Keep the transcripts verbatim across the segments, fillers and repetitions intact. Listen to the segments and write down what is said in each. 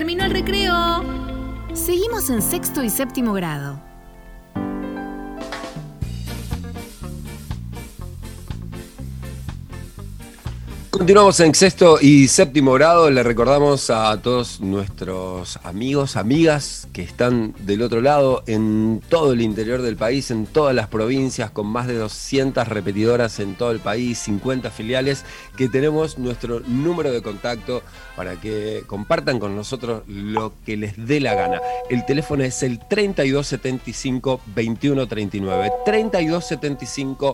terminó el recreo. Seguimos en sexto y séptimo grado. Continuamos en sexto y séptimo grado. Le recordamos a todos nuestros amigos, amigas que están del otro lado, en todo el interior del país, en todas las provincias, con más de doscientas repetidoras en todo el país, cincuenta filiales, que tenemos nuestro número de contacto para que compartan con nosotros lo que les dé la gana. El teléfono es el treinta y dos setenta y cinco, veintiuno treinta y nueve. treinta y dos setenta y cinco,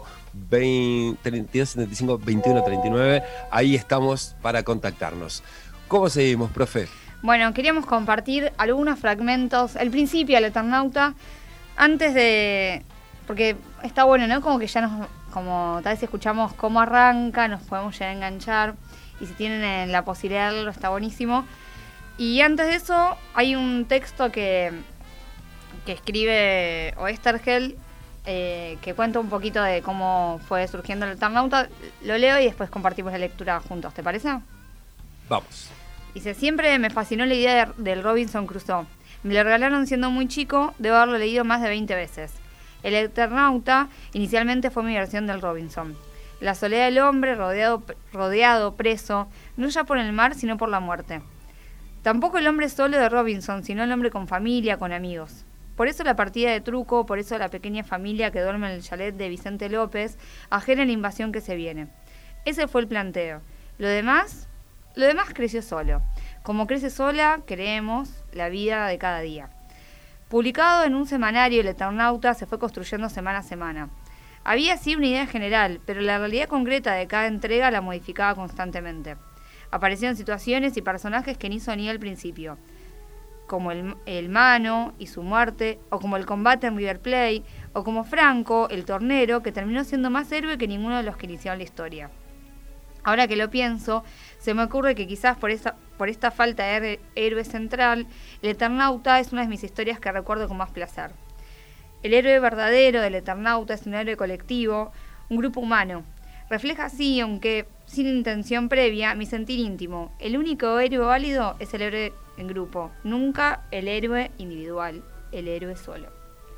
veintiuno treinta y nueve. Ahí estamos para contactarnos. ¿Cómo seguimos, profe? Bueno, queríamos compartir algunos fragmentos, el principio, el Eternauta, antes de... Porque está bueno, ¿no? Como que ya nos... Como tal vez escuchamos cómo arranca, nos podemos ya enganchar. Y si tienen la posibilidad de leerlo, está buenísimo. Y antes de eso, hay un texto que, que escribe Oesterheld, Eh, que cuenta un poquito de cómo fue surgiendo el Eternauta. Lo leo y después compartimos la lectura juntos, ¿te parece? Vamos. Dice, siempre me fascinó la idea de, del Robinson Crusoe. Me lo regalaron siendo muy chico, debo haberlo leído más de veinte veces. El Eternauta inicialmente fue mi versión del Robinson. La soledad del hombre rodeado, rodeado, preso, no ya por el mar, sino por la muerte. Tampoco el hombre solo de Robinson, sino el hombre con familia, con amigos. Por eso la partida de truco, por eso la pequeña familia que duerme en el chalet de Vicente López, ajena a la invasión que se viene. Ese fue el planteo. Lo demás, lo demás creció solo. Como crece sola, creemos, la vida de cada día. Publicado en un semanario, el Eternauta se fue construyendo semana a semana. Había sí una idea general, pero la realidad concreta de cada entrega la modificaba constantemente. Aparecieron situaciones y personajes que ni soñé al principio, como el, el Mano y su muerte, o como el combate en River Plate, o como Franco, el tornero, que terminó siendo más héroe que ninguno de los que iniciaron la historia. Ahora que lo pienso, se me ocurre que quizás por esta, por esta falta de héroe central, el Eternauta es una de mis historias que recuerdo con más placer. El héroe verdadero del Eternauta es un héroe colectivo, un grupo humano. Refleja así, aunque sin intención previa, mi sentir íntimo. El único héroe válido es el héroe en grupo, nunca el héroe individual, el héroe solo.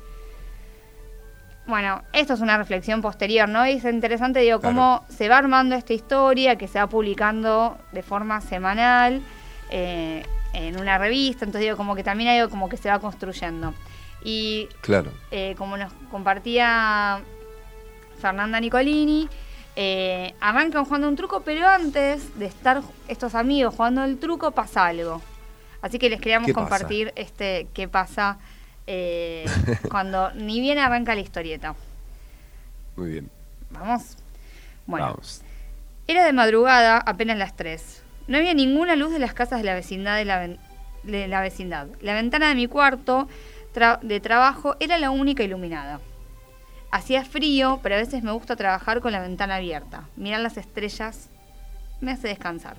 Bueno, esto es una reflexión posterior, ¿no? Y es interesante, digo, Claro. cómo se va armando esta historia que se va publicando de forma semanal eh, en una revista, entonces digo, como que también hay algo como que se va construyendo. Y Claro. eh, como nos compartía Fernanda Nicolini, eh, arrancan jugando un truco, pero antes de estar estos amigos jugando el truco pasa algo. Así que les queríamos ¿Qué pasa? compartir este qué pasa eh, cuando ni bien arranca la historieta. Muy bien. ¿Vamos? Bueno, Vamos. era de madrugada, apenas las tres. No había ninguna luz de las casas de la vecindad de la, ven- de la vecindad. La ventana de mi cuarto tra- de trabajo era la única iluminada. Hacía frío, pero a veces me gusta trabajar con la ventana abierta. Mirar las estrellas me hace descansar.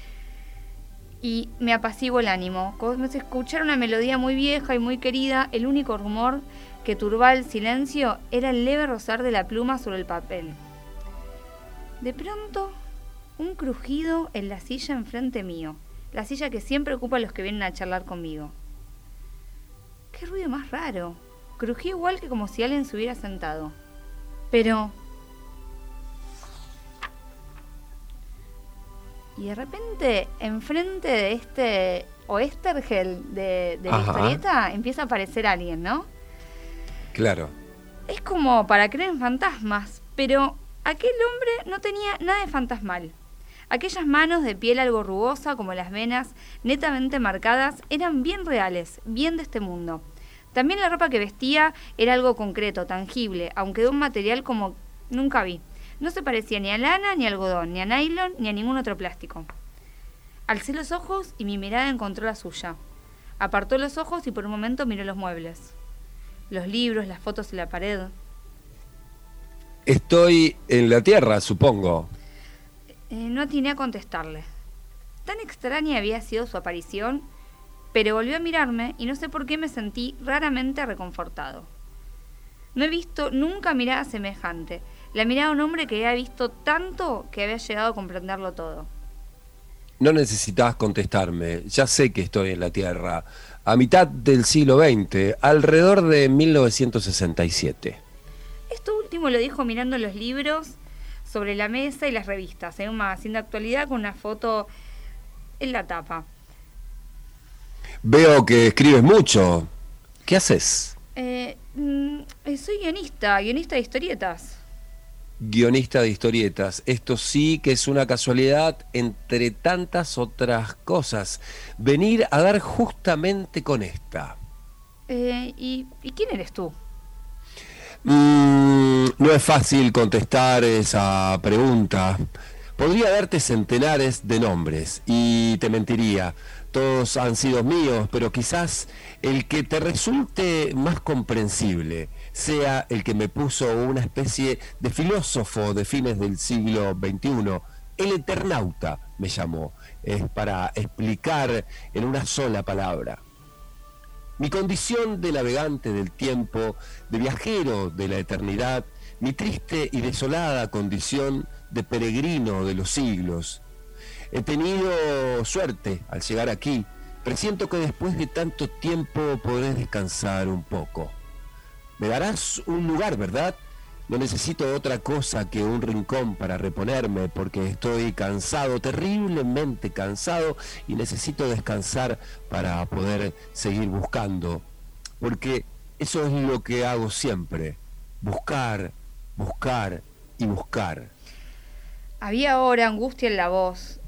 Y me apaciguo el ánimo. Como se escuchara una melodía muy vieja y muy querida, el único rumor que turbaba el silencio era el leve rozar de la pluma sobre el papel. De pronto, un crujido en la silla enfrente mío, la silla que siempre ocupa a los que vienen a charlar conmigo. ¡Qué ruido más raro! Crují igual que como si alguien se hubiera sentado. Pero... Y de repente, enfrente de este Oesterheld de, de la Ajá. historieta, empieza a aparecer alguien, ¿no? Claro. Es como para creer en fantasmas, pero aquel hombre no tenía nada de fantasmal. Aquellas manos de piel algo rugosa, como las venas netamente marcadas, eran bien reales, bien de este mundo. También la ropa que vestía era algo concreto, tangible, aunque de un material como nunca vi. No se parecía ni a lana, ni a algodón, ni a nylon, ni a ningún otro plástico. Alcé los ojos y mi mirada encontró la suya. Apartó los ojos y por un momento miró los muebles. Los libros, las fotos en la pared. Estoy en la Tierra, supongo. Eh, no atiné a contestarle. Tan extraña había sido su aparición, pero volvió a mirarme y no sé por qué me sentí raramente reconfortado. No he visto nunca mirada semejante. La mirada de un hombre que había visto tanto que había llegado a comprenderlo todo. no necesitas contestarme, ya sé que estoy en la Tierra, a mitad del siglo veinte, alrededor de mil novecientos sesenta y siete. Esto último lo dijo mirando los libros sobre la mesa y las revistas, en un magazine de actualidad con una foto en la tapa. Veo que escribes mucho. ¿Qué haces? Eh, mm, soy guionista, guionista de historietas. Guionista de historietas. Esto sí que es una casualidad entre tantas otras cosas. Venir a dar justamente con esta. Eh, ¿y, ¿Y quién eres tú? Mm, no es fácil contestar esa pregunta. Podría darte centenares de nombres y te mentiría. Todos han sido míos, pero quizás el que te resulte más comprensible sea el que me puso una especie de filósofo de fines del siglo veintiuno. El Eternauta me llamó. Es para explicar en una sola palabra. Mi condición de navegante del tiempo, de viajero de la eternidad, mi triste y desolada condición de peregrino de los siglos. He tenido suerte al llegar aquí. Presiento que después de tanto tiempo podré descansar un poco. Me darás un lugar, ¿verdad? No necesito otra cosa que un rincón para reponerme, porque estoy cansado, terriblemente cansado, y necesito descansar para poder seguir buscando. Porque eso es lo que hago siempre. Buscar, buscar y buscar. Había ahora angustia en la voz,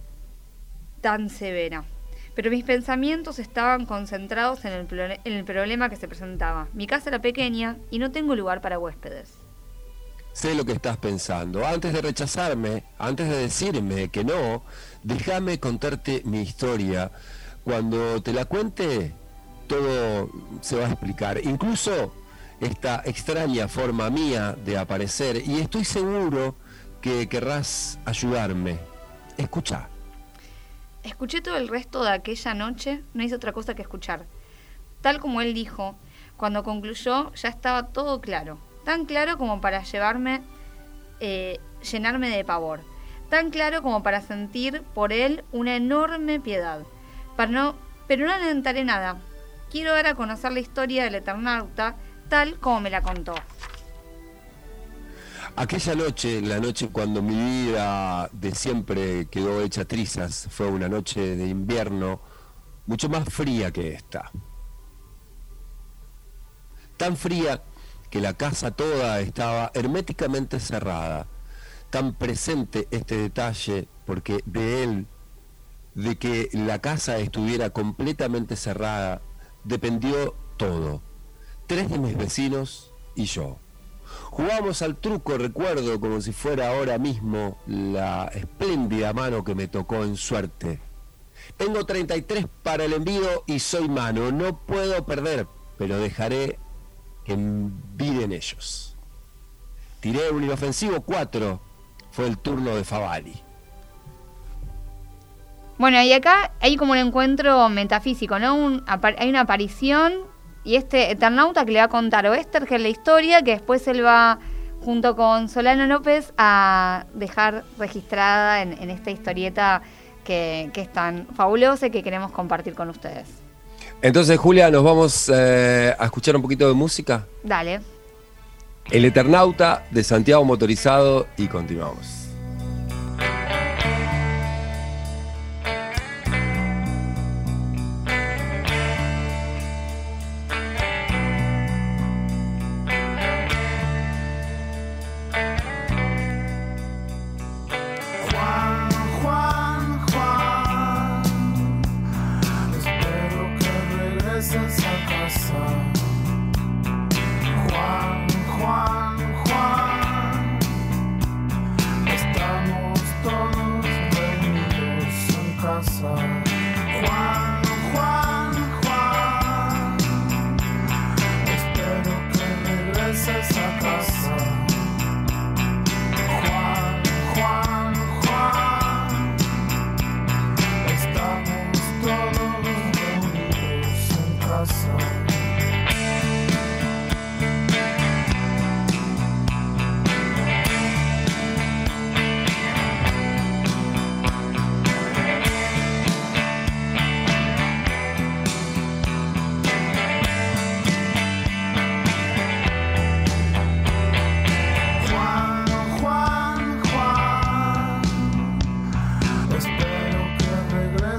tan severa, pero mis pensamientos estaban concentrados en el, pro- en el problema que se presentaba. Mi casa era pequeña y no tengo lugar para huéspedes. Sé lo que estás pensando. Antes de rechazarme, antes de decirme que no, déjame contarte mi historia. Cuando te la cuente, todo se va a explicar. Incluso esta extraña forma mía de aparecer, y estoy seguro que querrás ayudarme. Escucha. Escuché todo el resto de aquella noche, no hice otra cosa que escuchar. Tal como él dijo, cuando concluyó ya estaba todo claro. Tan claro como para llevarme, eh, llenarme de pavor. Tan claro como para sentir por él una enorme piedad. Para no, pero no alentaré nada. Quiero dar a conocer la historia del Eternauta tal como me la contó. Aquella noche, la noche cuando mi vida de siempre quedó hecha trizas, fue una noche de invierno mucho más fría que esta. Tan fría que la casa toda estaba herméticamente cerrada. Tan presente este detalle, porque de él, de que la casa estuviera completamente cerrada, dependió todo. Tres de mis vecinos y yo. Jugábamos al truco, recuerdo, como si fuera ahora mismo la espléndida mano que me tocó en suerte. Tengo treinta y tres para el envío y soy mano, no puedo perder, pero dejaré que enviden ellos. Tiré un inofensivo cuatro, fue el turno de Favali. Bueno, y acá hay como un encuentro metafísico, ¿no? Un, hay una aparición y este Eternauta que le va a contar a Oestergel la historia, que después él va, junto con Solano López, a dejar registrada en, en esta historieta que, que es tan fabulosa y que queremos compartir con ustedes. Entonces, Julia, nos vamos eh, a escuchar un poquito de música. Dale. El Eternauta de Santiago Motorizado y continuamos.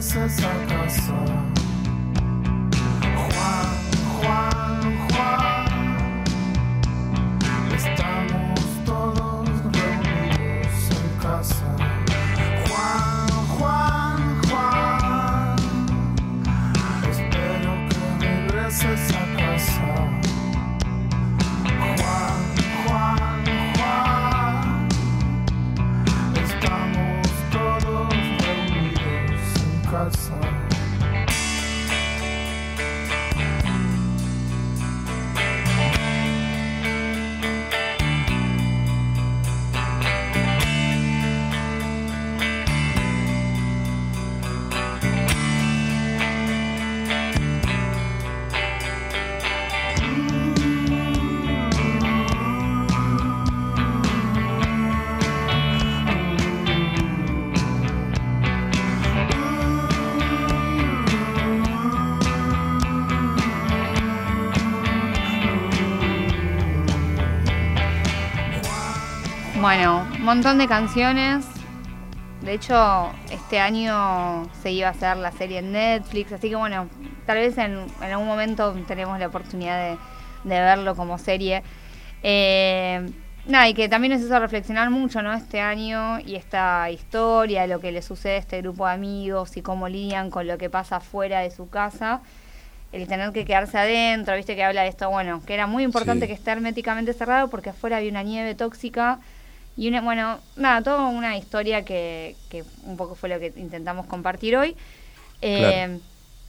regreses a casa. Juan, Juan, Juan, estamos todos reunidos en casa. Juan, Juan, Juan, espero que regreses a casa. Juan, Juan, Juan, estamos todos reunidos en casa. Bueno, un montón de canciones. De hecho, este año se iba a hacer la serie en Netflix, así que bueno, tal vez en, en algún momento tenemos la oportunidad de, de verlo como serie. Eh, nada, y que también nos hizo reflexionar mucho, ¿no? Este año y esta historia, lo que le sucede a este grupo de amigos y cómo lidian con lo que pasa afuera de su casa. El tener que quedarse adentro, viste que habla de esto, bueno, que era muy importante Sí. que esté herméticamente cerrado porque afuera había una nieve tóxica. Y una, bueno, nada, toda una historia que, que un poco fue lo que intentamos compartir hoy. Eh, Claro.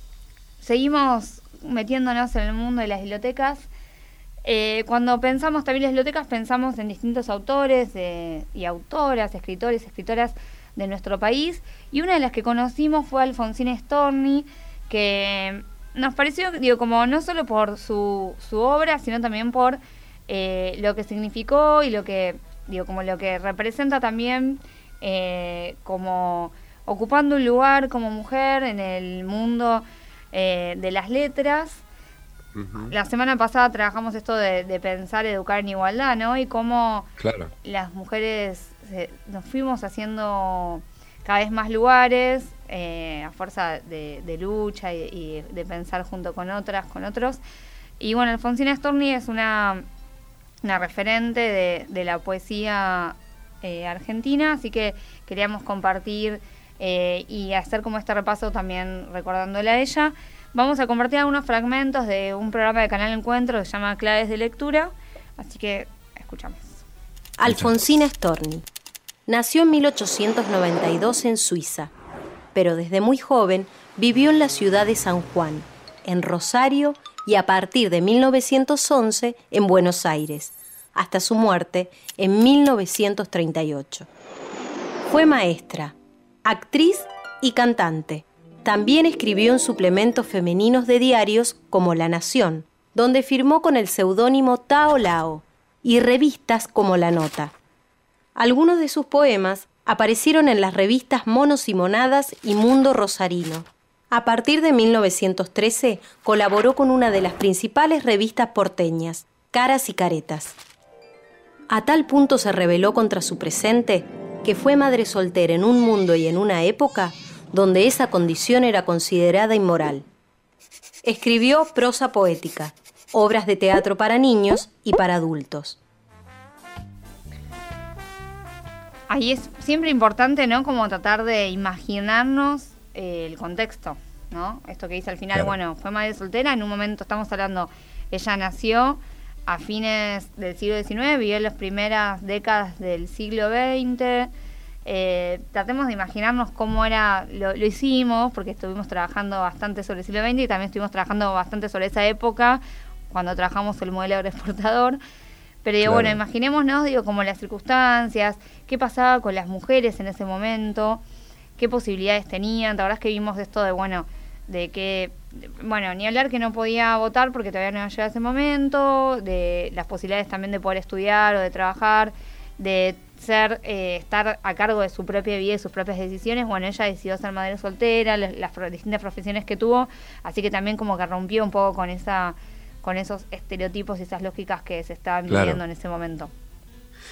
Seguimos metiéndonos en el mundo de las bibliotecas. Eh, cuando pensamos también en las bibliotecas, pensamos en distintos autores eh, y autoras, escritores, escritoras de nuestro país. Y una de las que conocimos fue Alfonsina Storni, que nos pareció, digo, como no solo por su, su obra, sino también por eh, lo que significó y lo que... digo, como lo que representa también eh, como ocupando un lugar como mujer en el mundo eh, de las letras. Ujú. La semana pasada trabajamos esto de, de pensar, educar en igualdad, ¿no? Y cómo Claro. las mujeres eh, nos fuimos haciendo cada vez más lugares eh, a fuerza de, de lucha y, y de pensar junto con otras, con otros. Y bueno, Alfonsina Storni es una... una referente de, de la poesía eh, argentina, así que queríamos compartir eh, y hacer como este repaso también recordándola a ella. Vamos a compartir algunos fragmentos de un programa de Canal Encuentro que se llama Claves de Lectura, así que escuchamos. Alfonsina Storni nació en mil ochocientos noventa y dos en Suiza, pero desde muy joven vivió en la ciudad de San Juan, en Rosario y a partir de mil novecientos once en Buenos Aires, hasta su muerte en mil novecientos treinta y ocho. Fue maestra, actriz y cantante. También escribió en suplementos femeninos de diarios como La Nación, donde firmó con el seudónimo Tao Lao, y revistas como La Nota. Algunos de sus poemas aparecieron en las revistas Monos y Monadas y Mundo Rosarino. A partir de mil novecientos trece colaboró con una de las principales revistas porteñas, Caras y Caretas. A tal punto se rebeló contra su presente que fue madre soltera en un mundo y en una época donde esa condición era considerada inmoral. Escribió prosa poética, obras de teatro para niños y para adultos. Ahí es siempre importante, ¿no? Como tratar de imaginarnos eh, el contexto, ¿no? Esto que dice al final, Claro. bueno, fue madre soltera, en un momento estamos hablando, ella nació a fines del siglo diecinueve, vivió en las primeras décadas del siglo veinte. Eh, tratemos de imaginarnos cómo era, lo, lo hicimos, porque estuvimos trabajando bastante sobre el siglo veinte y también estuvimos trabajando bastante sobre esa época, cuando trabajamos el modelo agroexportador. Pero digo, Claro. bueno, imaginémonos, digo, como las circunstancias, qué pasaba con las mujeres en ese momento, qué posibilidades tenían. La verdad es que vimos esto de, bueno, de que, bueno, ni hablar que no podía votar porque todavía no iba a llegar ese momento, de las posibilidades también de poder estudiar o de trabajar, de ser, eh, estar a cargo de su propia vida y sus propias decisiones. Bueno, ella decidió ser madre soltera, las, las pro- distintas profesiones que tuvo, así que también como que rompió un poco con esa, con esos estereotipos y esas lógicas que se estaban Claro. viviendo en ese momento.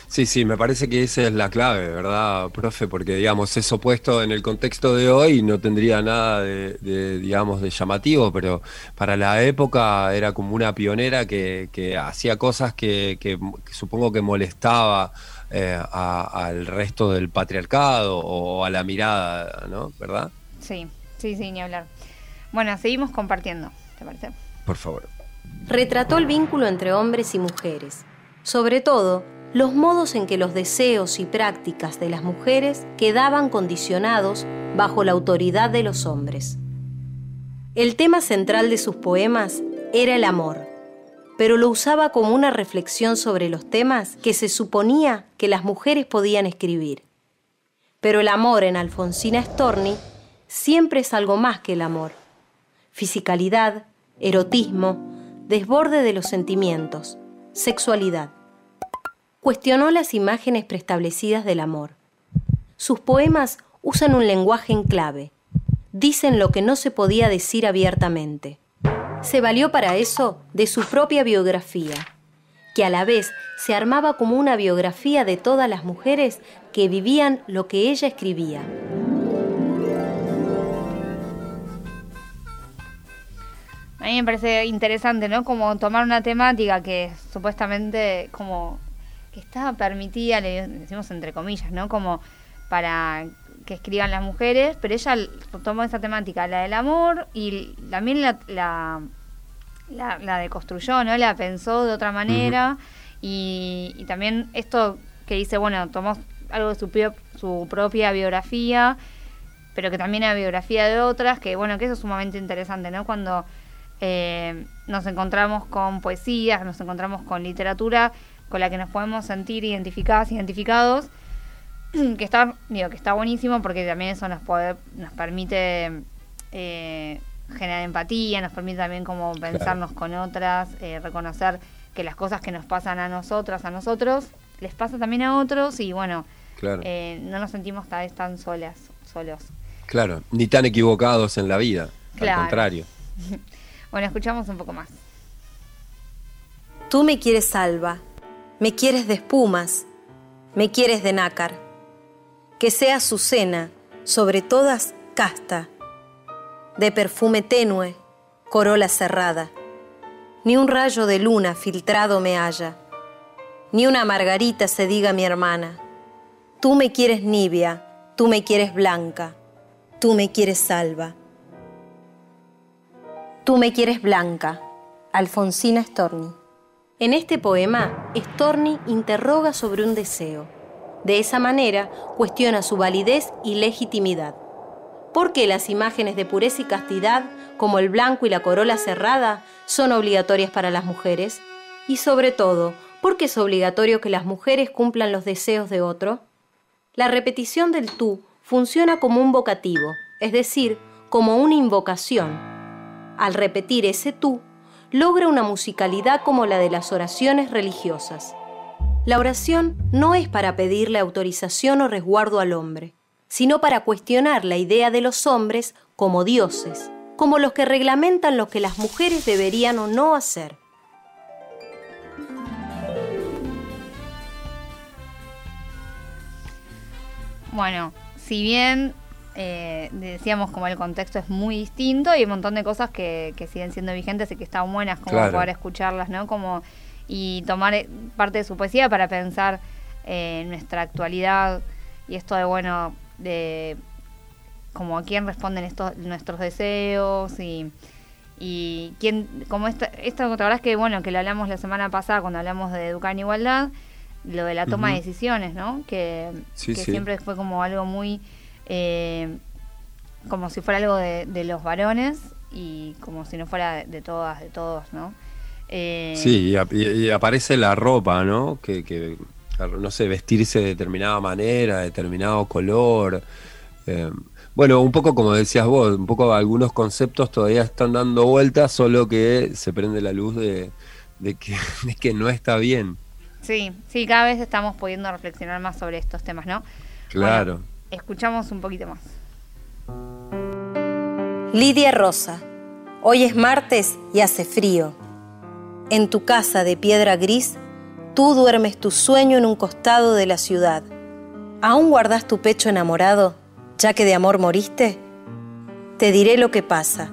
Sí, sí, me parece que esa es la clave, ¿verdad, profe? Porque, digamos, eso puesto en el contexto de hoy no tendría nada de, de, digamos, de llamativo, pero para la época era como una pionera que, que hacía cosas que, que, que supongo que molestaba eh, a- al resto del patriarcado o a la mirada, ¿no? ¿Verdad? Sí, sí, sí, ni hablar. Bueno, seguimos compartiendo, ¿te parece? Por favor. Retrató el vínculo entre hombres y mujeres, sobre todo los modos en que los deseos y prácticas de las mujeres quedaban condicionados bajo la autoridad de los hombres. El tema central de sus poemas era el amor, pero lo usaba como una reflexión sobre los temas que se suponía que las mujeres podían escribir. Pero el amor en Alfonsina Storni siempre es algo más que el amor. Fisicalidad, erotismo, desborde de los sentimientos, sexualidad. Cuestionó las imágenes preestablecidas del amor. Sus poemas usan un lenguaje en clave. Dicen lo que no se podía decir abiertamente. Se valió para eso de su propia biografía, que a la vez se armaba como una biografía de todas las mujeres que vivían lo que ella escribía. A mí me parece interesante, ¿no? Como tomar una temática que supuestamente como que estaba permitida, le decimos entre comillas, ¿no? Como para que escriban las mujeres, pero ella tomó esa temática, la del amor, y también la, la, la, la deconstruyó, ¿no? La pensó de otra manera, uh-huh. y, y también esto que dice, bueno, tomó algo de su, su propia biografía, pero que también era biografía de otras, que bueno, que eso es sumamente interesante, ¿no? Cuando eh, nos encontramos con poesías, nos encontramos con literatura con la que nos podemos sentir identificadas, identificados, que está, digo, que está buenísimo porque también eso nos puede, nos permite eh, generar empatía, nos permite también como pensarnos claro. con otras, eh, reconocer que las cosas que nos pasan a nosotras, a nosotros, les pasa también a otros y bueno, claro. eh, no nos sentimos cada vez tan solas, solos. Claro, ni tan equivocados en la vida, claro. al contrario. Bueno, escuchamos un poco más. Tú me quieres alba, me quieres de espumas, me quieres de nácar. Que sea azucena, sobre todas casta, de perfume tenue, corola cerrada. Ni un rayo de luna filtrado me haya, ni una margarita se diga mi hermana. Tú me quieres nibia, tú me quieres blanca, tú me quieres alba. Tú me quieres blanca, Alfonsina Storni. En este poema, Storni interroga sobre un deseo. De esa manera, cuestiona su validez y legitimidad. ¿Por qué las imágenes de pureza y castidad, como el blanco y la corola cerrada, son obligatorias para las mujeres? Y sobre todo, ¿por qué es obligatorio que las mujeres cumplan los deseos de otro? La repetición del tú funciona como un vocativo, es decir, como una invocación. Al repetir ese tú, logra una musicalidad como la de las oraciones religiosas. La oración no es para pedirle autorización o resguardo al hombre, sino para cuestionar la idea de los hombres como dioses, como los que reglamentan lo que las mujeres deberían o no hacer. Bueno, si bien eh, decíamos como el contexto es muy distinto, hay un montón de cosas que, que siguen siendo vigentes y que están buenas como claro. poder escucharlas, ¿no? Como y tomar parte de su poesía para pensar eh, en nuestra actualidad y esto de, bueno, de como a quién responden estos nuestros deseos y, y quién, como esta, esta otra verdad es que, bueno, que lo hablamos la semana pasada cuando hablamos de educar en igualdad, lo de la toma uh-huh. de decisiones, ¿no? Que, sí, que sí. siempre fue como algo muy, eh, como si fuera algo de, de los varones y como si no fuera de, de todas, de todos, ¿no? Eh, sí, y, y aparece la ropa, ¿no? Que, que, no sé, vestirse de determinada manera, de determinado color. Eh, bueno, un poco como decías vos, un poco algunos conceptos todavía están dando vueltas, solo que se prende la luz de, de, que, de que no está bien. Sí, sí, cada vez estamos pudiendo reflexionar más sobre estos temas, ¿no? Claro. Bueno, escuchamos un poquito más. Lidia Rosa, hoy es martes y hace frío. En tu casa de piedra gris, tú duermes tu sueño en un costado de la ciudad. ¿Aún guardás tu pecho enamorado, ya que de amor moriste? Te diré lo que pasa.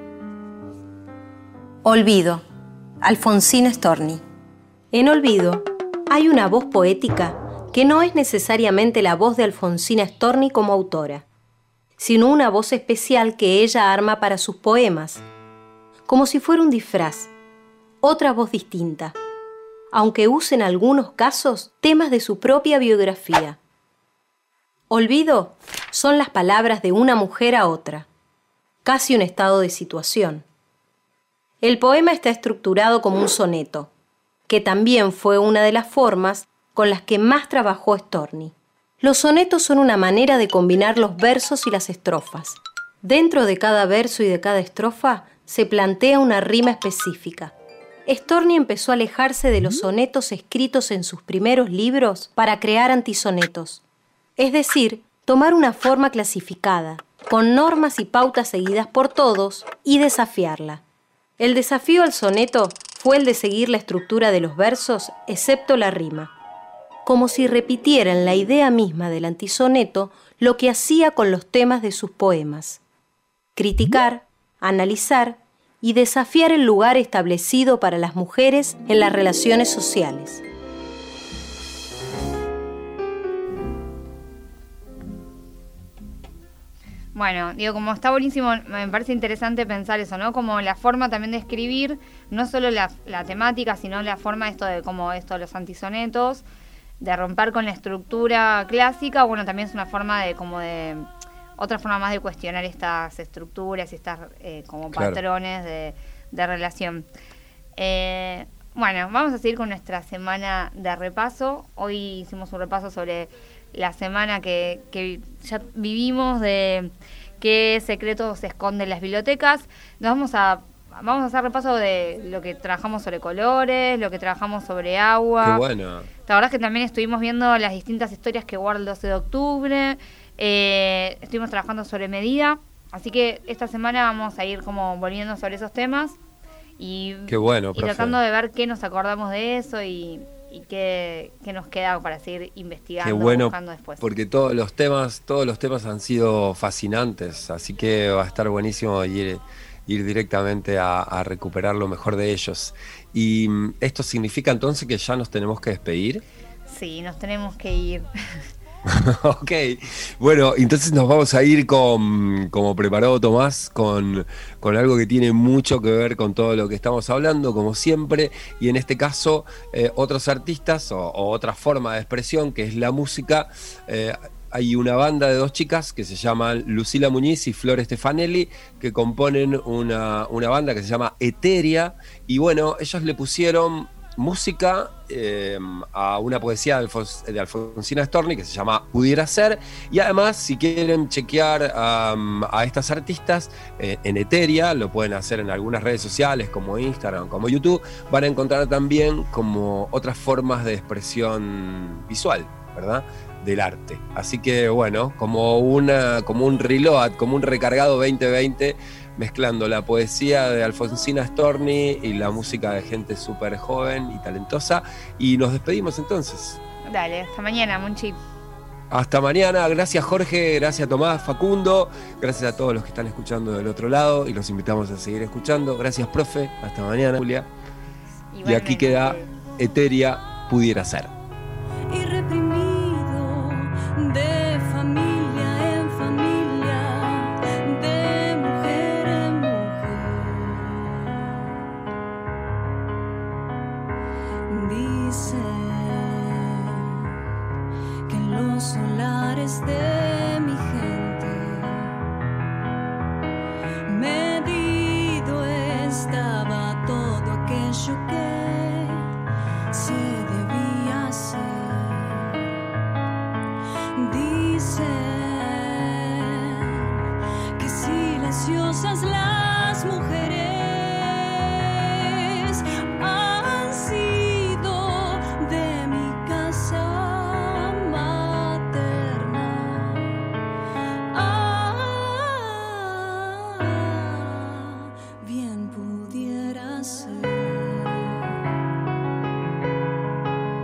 Olvido. Alfonsina Storni. En Olvido hay una voz poética que no es necesariamente la voz de Alfonsina Storni como autora, sino una voz especial que ella arma para sus poemas, como si fuera un disfraz, otra voz distinta, aunque use en algunos casos temas de su propia biografía. Olvido son las palabras de una mujer a otra, casi un estado de situación. El poema está estructurado como un soneto, que también fue una de las formas con las que más trabajó Storni. Los sonetos son una manera de combinar los versos y las estrofas. Dentro de cada verso y de cada estrofa se plantea una rima específica. Storni empezó a alejarse de los sonetos escritos en sus primeros libros para crear antisonetos, es decir, tomar una forma clasificada, con normas y pautas seguidas por todos, y desafiarla. El desafío al soneto fue el de seguir la estructura de los versos, excepto la rima, como si repitieran la idea misma del antisoneto lo que hacía con los temas de sus poemas: criticar, analizar y desafiar el lugar establecido para las mujeres en las relaciones sociales. Bueno, digo, como está buenísimo, me parece interesante pensar eso, ¿no? Como la forma también de escribir, no solo la, la temática, sino la forma esto de como esto de los antisonetos, de romper con la estructura clásica. Bueno, también es una forma de como de otra forma más de cuestionar estas estructuras y estas eh, como Claro. patrones de, de relación. Eh, bueno, vamos a seguir con nuestra semana de repaso. Hoy hicimos un repaso sobre la semana que, que ya vivimos, de qué secretos se esconden en las bibliotecas. Nos vamos a vamos a hacer repaso de lo que trabajamos sobre colores, lo que trabajamos sobre agua. Qué bueno. La verdad es que también estuvimos viendo las distintas historias que guarda el doce de octubre. Eh, estuvimos trabajando sobre medida. Así que esta semana vamos a ir como volviendo sobre esos temas. Y, Qué bueno, y profe. tratando de ver qué nos acordamos de eso y, y qué, qué nos queda para seguir investigando, Qué bueno, buscando después. porque todos los temas, todos los temas han sido fascinantes, así que va a estar buenísimo ir, ir directamente a, a recuperar lo mejor de ellos. Y mm, esto significa entonces que ya nos tenemos que despedir. Sí, nos tenemos que ir. Ok, bueno, entonces nos vamos a ir con, como preparó Tomás, con, con algo que tiene mucho que ver con todo lo que estamos hablando, como siempre, y en este caso eh, otros artistas o, o otra forma de expresión que es la música. Eh, hay una banda de dos chicas que se llaman Lucila Muñiz y Flor Stefanelli, que componen una, una banda que se llama Eteria, y bueno, ellos le pusieron música eh, a una poesía de, Alfons, de Alfonsina Storni que se llama Pudiera Ser, y además si quieren chequear um, a estas artistas eh, en Eteria, lo pueden hacer en algunas redes sociales como Instagram, como YouTube, van a encontrar también como otras formas de expresión visual, ¿verdad?, del arte. Así que bueno, como, una, como un reload, como un recargado veinte veinte, mezclando la poesía de Alfonsina Storni y la música de gente súper joven y talentosa. Y nos despedimos entonces. Dale, hasta mañana, Monchi. Hasta mañana. Gracias Jorge, gracias Tomás, Facundo, gracias a todos los que están escuchando del otro lado y los invitamos a seguir escuchando. Gracias profe, hasta mañana Julia. Y aquí queda Eteria, Pudiera Ser. Y reprimido de familia en familia, de mujer en mujer. Dicen que en los solares de mi gente medido estaba todo aquello que se debía hacer. Dicen que silenciosas las mujeres han sido de mi casa materna. Ah, bien pudiera ser.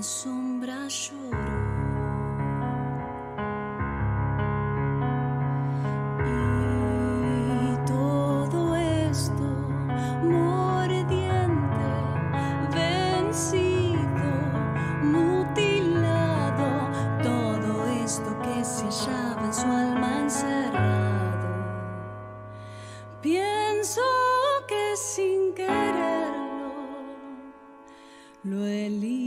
la sombra lloró. Y todo esto mordiente, vencido, mutilado, todo esto que se hallaba en su alma encerrado. Pienso que sin quererlo lo elijo.